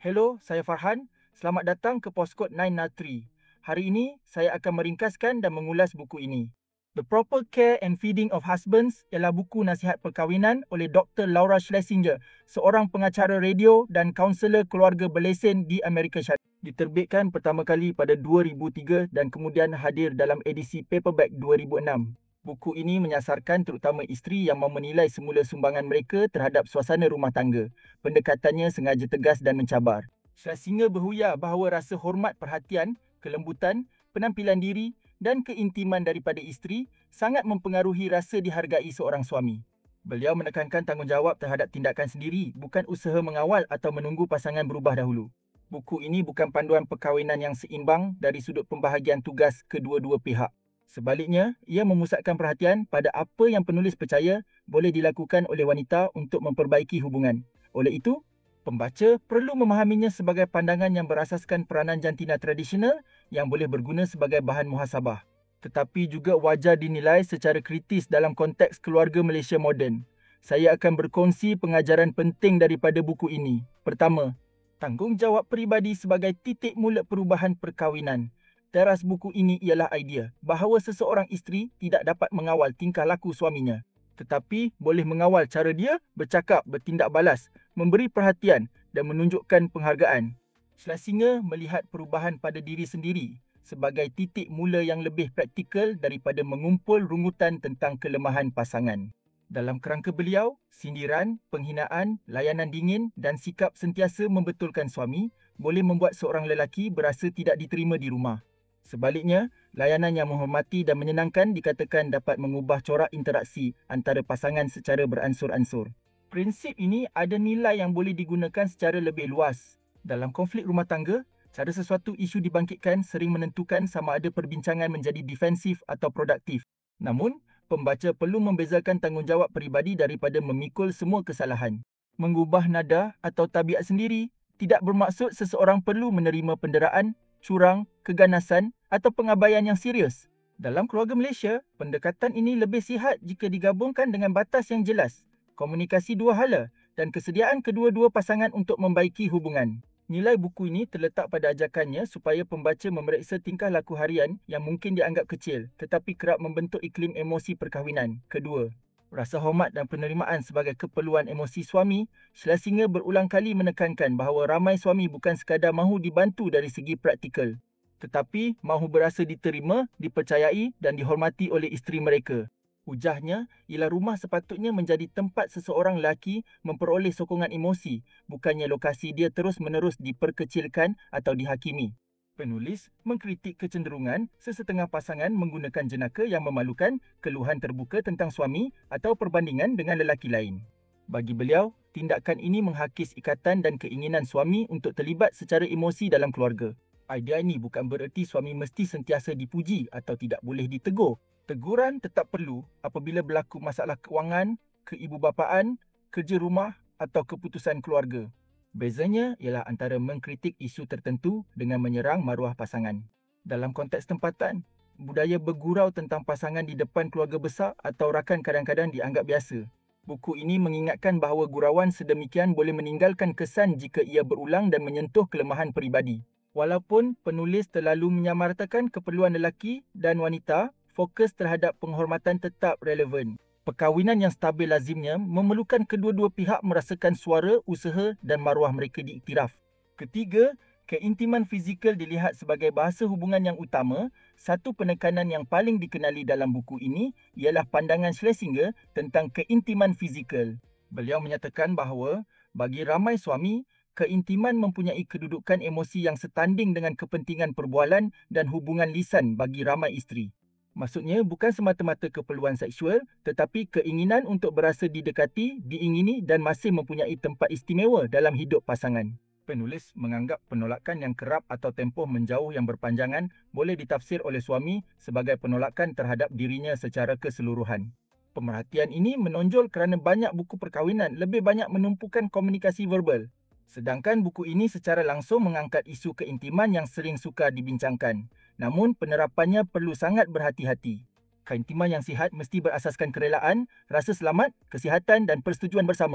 Hello, saya Farhan. Selamat datang ke Postkod 903. Hari ini, saya akan meringkaskan dan mengulas buku ini. The Proper Care and Feeding of Husbands ialah buku nasihat perkahwinan oleh Dr. Laura Schlesinger, seorang pengacara radio dan kaunselor keluarga berlesen di Amerika Syarikat. Diterbitkan pertama kali pada 2003 dan kemudian hadir dalam edisi paperback 2006. Buku ini menyasarkan terutama isteri yang mahu menilai semula sumbangan mereka terhadap suasana rumah tangga. Pendekatannya sengaja tegas dan mencabar. Schlesinger berhuyar bahawa rasa hormat perhatian, kelembutan, penampilan diri dan keintiman daripada isteri sangat mempengaruhi rasa dihargai seorang suami. Beliau menekankan tanggungjawab terhadap tindakan sendiri, bukan usaha mengawal atau menunggu pasangan berubah dahulu. Buku ini bukan panduan perkahwinan yang seimbang dari sudut pembahagian tugas kedua-dua pihak. Sebaliknya, ia memusatkan perhatian pada apa yang penulis percaya boleh dilakukan oleh wanita untuk memperbaiki hubungan. Oleh itu, pembaca perlu memahaminya sebagai pandangan yang berasaskan peranan jantina tradisional yang boleh berguna sebagai bahan muhasabah. Tetapi juga wajar dinilai secara kritis dalam konteks keluarga Malaysia moden. Saya akan berkongsi pengajaran penting daripada buku ini. Pertama, tanggungjawab peribadi sebagai titik mula perubahan perkahwinan. Teras buku ini ialah idea bahawa seseorang isteri tidak dapat mengawal tingkah laku suaminya, tetapi boleh mengawal cara dia bercakap, bertindak balas, memberi perhatian dan menunjukkan penghargaan. Schlesinger melihat perubahan pada diri sendiri sebagai titik mula yang lebih praktikal daripada mengumpul rungutan tentang kelemahan pasangan. Dalam kerangka beliau, sindiran, penghinaan, layanan dingin dan sikap sentiasa membetulkan suami boleh membuat seorang lelaki berasa tidak diterima di rumah. Sebaliknya, layanan yang menghormati dan menyenangkan dikatakan dapat mengubah corak interaksi antara pasangan secara beransur-ansur. Prinsip ini ada nilai yang boleh digunakan secara lebih luas. Dalam konflik rumah tangga, cara sesuatu isu dibangkitkan sering menentukan sama ada perbincangan menjadi defensif atau produktif. Namun, pembaca perlu membezakan tanggungjawab peribadi daripada memikul semua kesalahan. Mengubah nada atau tabiat sendiri tidak bermaksud seseorang perlu menerima penderaan, curang, keganasan atau pengabaian yang serius. Dalam keluarga Malaysia, pendekatan ini lebih sihat jika digabungkan dengan batas yang jelas, komunikasi dua hala dan kesediaan kedua-dua pasangan untuk membaiki hubungan. Nilai buku ini terletak pada ajakannya supaya pembaca memeriksa tingkah laku harian yang mungkin dianggap kecil tetapi kerap membentuk iklim emosi perkahwinan. Kedua, rasa hormat dan penerimaan sebagai keperluan emosi suami. Schlesinger berulang kali menekankan bahawa ramai suami bukan sekadar mahu dibantu dari segi praktikal, tetapi mahu berasa diterima, dipercayai dan dihormati oleh isteri mereka. Ujarnya ialah rumah sepatutnya menjadi tempat seseorang lelaki memperoleh sokongan emosi, bukannya lokasi dia terus-menerus diperkecilkan atau dihakimi. Penulis mengkritik kecenderungan sesetengah pasangan menggunakan jenaka yang memalukan keluhan terbuka tentang suami atau perbandingan dengan lelaki lain. Bagi beliau, tindakan ini menghakis ikatan dan keinginan suami untuk terlibat secara emosi dalam keluarga. Idea ini bukan bererti suami mesti sentiasa dipuji atau tidak boleh ditegur. Teguran tetap perlu apabila berlaku masalah kewangan, keibubapaan, kerja rumah atau keputusan keluarga. Bezanya ialah antara mengkritik isu tertentu dengan menyerang maruah pasangan. Dalam konteks tempatan, budaya bergurau tentang pasangan di depan keluarga besar atau rakan kadang-kadang dianggap biasa. Buku ini mengingatkan bahawa gurauan sedemikian boleh meninggalkan kesan jika ia berulang dan menyentuh kelemahan peribadi. Walaupun penulis terlalu menyamaratakan keperluan lelaki dan wanita, fokus terhadap penghormatan tetap relevan. Perkahwinan yang stabil lazimnya memerlukan kedua-dua pihak merasakan suara, usaha dan maruah mereka diiktiraf. Ketiga, keintiman fizikal dilihat sebagai bahasa hubungan yang utama. Satu penekanan yang paling dikenali dalam buku ini ialah pandangan Schlesinger tentang keintiman fizikal. Beliau menyatakan bahawa bagi ramai suami, keintiman mempunyai kedudukan emosi yang setanding dengan kepentingan perbualan dan hubungan lisan bagi ramai isteri. Maksudnya bukan semata-mata keperluan seksual tetapi keinginan untuk berasa didekati, diingini dan masih mempunyai tempat istimewa dalam hidup pasangan. Penulis menganggap penolakan yang kerap atau tempoh menjauh yang berpanjangan boleh ditafsir oleh suami sebagai penolakan terhadap dirinya secara keseluruhan. Pemerhatian ini menonjol kerana banyak buku perkahwinan lebih banyak menumpukan komunikasi verbal. Sedangkan buku ini secara langsung mengangkat isu keintiman yang sering sukar dibincangkan. Namun penerapannya perlu sangat berhati-hati. Keintiman yang sihat mesti berasaskan kerelaan, rasa selamat, kesihatan dan persetujuan bersama.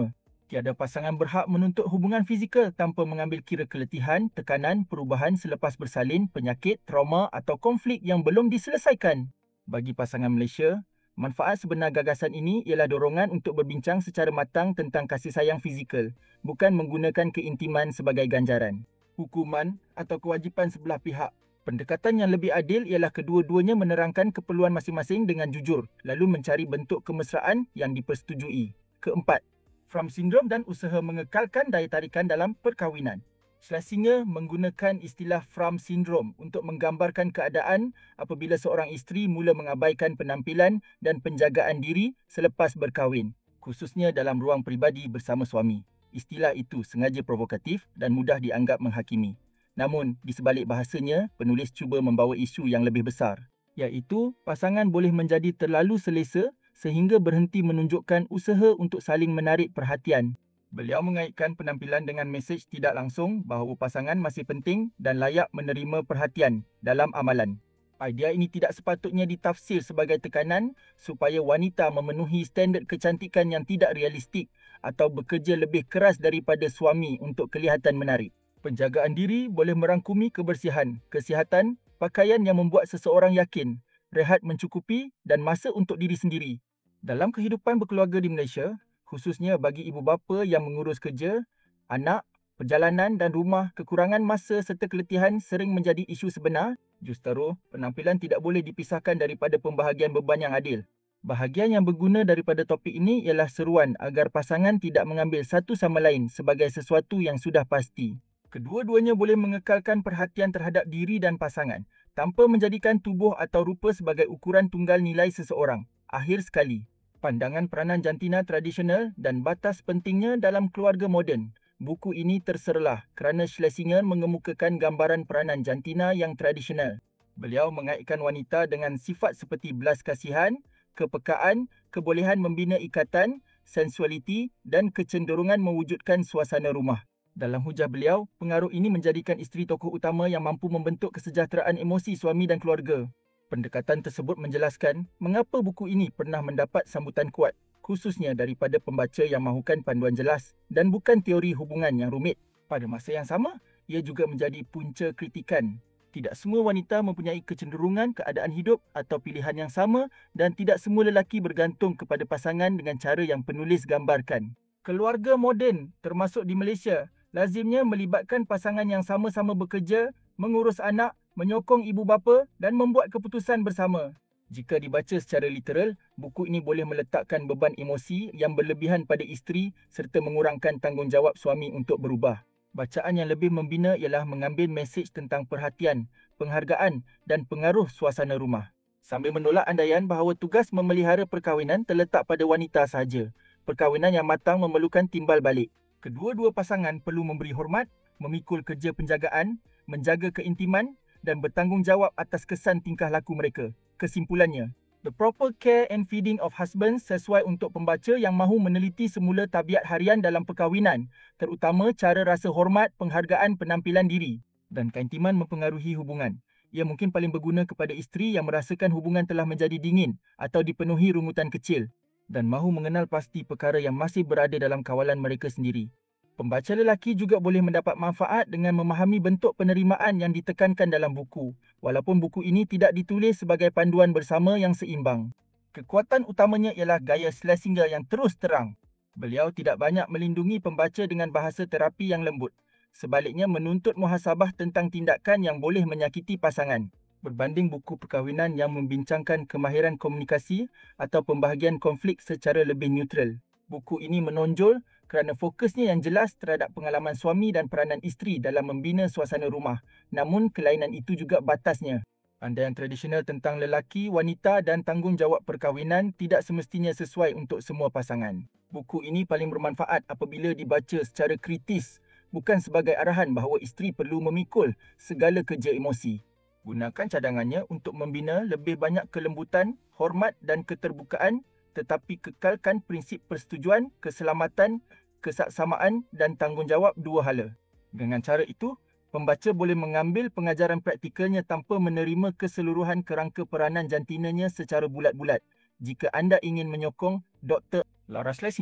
Tiada pasangan berhak menuntut hubungan fizikal tanpa mengambil kira keletihan, tekanan, perubahan selepas bersalin, penyakit, trauma atau konflik yang belum diselesaikan. Bagi pasangan Malaysia, manfaat sebenar gagasan ini ialah dorongan untuk berbincang secara matang tentang kasih sayang fizikal, bukan menggunakan keintiman sebagai ganjaran. Hukuman atau kewajipan sebelah pihak. Pendekatan yang lebih adil ialah kedua-duanya menerangkan keperluan masing-masing dengan jujur, lalu mencari bentuk kemesraan yang dipersetujui. Keempat, Fromm Syndrome dan usaha mengekalkan daya tarikan dalam perkahwinan. Schlesinger menggunakan istilah Fromm Syndrome untuk menggambarkan keadaan apabila seorang isteri mula mengabaikan penampilan dan penjagaan diri selepas berkahwin, khususnya dalam ruang peribadi bersama suami. Istilah itu sengaja provokatif dan mudah dianggap menghakimi. Namun, di sebalik bahasanya, penulis cuba membawa isu yang lebih besar, iaitu pasangan boleh menjadi terlalu selesa sehingga berhenti menunjukkan usaha untuk saling menarik perhatian. Beliau mengaitkan penampilan dengan mesej tidak langsung bahawa pasangan masih penting dan layak menerima perhatian dalam amalan. Idea ini tidak sepatutnya ditafsir sebagai tekanan supaya wanita memenuhi standard kecantikan yang tidak realistik atau bekerja lebih keras daripada suami untuk kelihatan menarik. Penjagaan diri boleh merangkumi kebersihan, kesihatan, pakaian yang membuat seseorang yakin, rehat mencukupi dan masa untuk diri sendiri. Dalam kehidupan berkeluarga di Malaysia, khususnya bagi ibu bapa yang mengurus kerja, anak, perjalanan dan rumah, kekurangan masa serta keletihan sering menjadi isu sebenar. Justru, penampilan tidak boleh dipisahkan daripada pembahagian beban yang adil. Bahagian yang berguna daripada topik ini ialah seruan agar pasangan tidak mengambil satu sama lain sebagai sesuatu yang sudah pasti. Kedua-duanya boleh mengekalkan perhatian terhadap diri dan pasangan tanpa menjadikan tubuh atau rupa sebagai ukuran tunggal nilai seseorang. Akhir sekali, pandangan peranan jantina tradisional dan batas pentingnya dalam keluarga moden. Buku ini terserlah kerana Schlesinger mengemukakan gambaran peranan jantina yang tradisional. Beliau mengaitkan wanita dengan sifat seperti belas kasihan, kepekaan, kebolehan membina ikatan, sensualiti dan kecenderungan mewujudkan suasana rumah. Dalam hujah beliau, pengaruh ini menjadikan isteri tokoh utama yang mampu membentuk kesejahteraan emosi suami dan keluarga. Pendekatan tersebut menjelaskan mengapa buku ini pernah mendapat sambutan kuat, khususnya daripada pembaca yang mahukan panduan jelas dan bukan teori hubungan yang rumit. Pada masa yang sama, ia juga menjadi punca kritikan. Tidak semua wanita mempunyai kecenderungan keadaan hidup atau pilihan yang sama dan tidak semua lelaki bergantung kepada pasangan dengan cara yang penulis gambarkan. Keluarga moden, termasuk di Malaysia, lazimnya melibatkan pasangan yang sama-sama bekerja, mengurus anak, menyokong ibu bapa dan membuat keputusan bersama. Jika dibaca secara literal, buku ini boleh meletakkan beban emosi yang berlebihan pada isteri serta mengurangkan tanggungjawab suami untuk berubah. Bacaan yang lebih membina ialah mengambil mesej tentang perhatian, penghargaan dan pengaruh suasana rumah. Sambil menolak andaian bahawa tugas memelihara perkahwinan terletak pada wanita sahaja. Perkahwinan yang matang memerlukan timbal balik. Kedua-dua pasangan perlu memberi hormat, memikul kerja penjagaan, menjaga keintiman dan bertanggungjawab atas kesan tingkah laku mereka. Kesimpulannya, The Proper Care and Feeding of Husbands sesuai untuk pembaca yang mahu meneliti semula tabiat harian dalam perkahwinan, terutama cara rasa hormat, penghargaan, penampilan diri dan keintiman mempengaruhi hubungan. Ia mungkin paling berguna kepada isteri yang merasakan hubungan telah menjadi dingin atau dipenuhi rungutan kecil dan mahu mengenal pasti perkara yang masih berada dalam kawalan mereka sendiri. Pembaca lelaki juga boleh mendapat manfaat dengan memahami bentuk penerimaan yang ditekankan dalam buku, walaupun buku ini tidak ditulis sebagai panduan bersama yang seimbang. Kekuatan utamanya ialah gaya Schlesinger yang terus terang. Beliau tidak banyak melindungi pembaca dengan bahasa terapi yang lembut. Sebaliknya menuntut muhasabah tentang tindakan yang boleh menyakiti pasangan, berbanding buku perkahwinan yang membincangkan kemahiran komunikasi atau pembahagian konflik secara lebih neutral. Buku ini menonjol kerana fokusnya yang jelas terhadap pengalaman suami dan peranan isteri dalam membina suasana rumah. Namun, kelainan itu juga batasnya. Andaian tradisional tentang lelaki, wanita dan tanggungjawab perkahwinan tidak semestinya sesuai untuk semua pasangan. Buku ini paling bermanfaat apabila dibaca secara kritis, bukan sebagai arahan bahawa isteri perlu memikul segala kerja emosi. Gunakan cadangannya untuk membina lebih banyak kelembutan, hormat dan keterbukaan, tetapi kekalkan prinsip persetujuan, keselamatan, kesaksamaan dan tanggungjawab dua hala. Dengan cara itu, pembaca boleh mengambil pengajaran praktikalnya tanpa menerima keseluruhan kerangka peranan jantinanya secara bulat-bulat. Jika anda ingin menyokong Dr. Laura Schlesinger,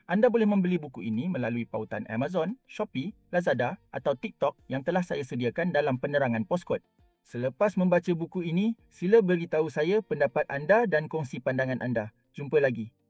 Anda boleh membeli buku ini melalui pautan Amazon, Shopee, Lazada atau TikTok yang telah saya sediakan dalam penerangan Postcode. Selepas membaca buku ini, sila beritahu saya pendapat anda dan kongsi pandangan anda. Jumpa lagi.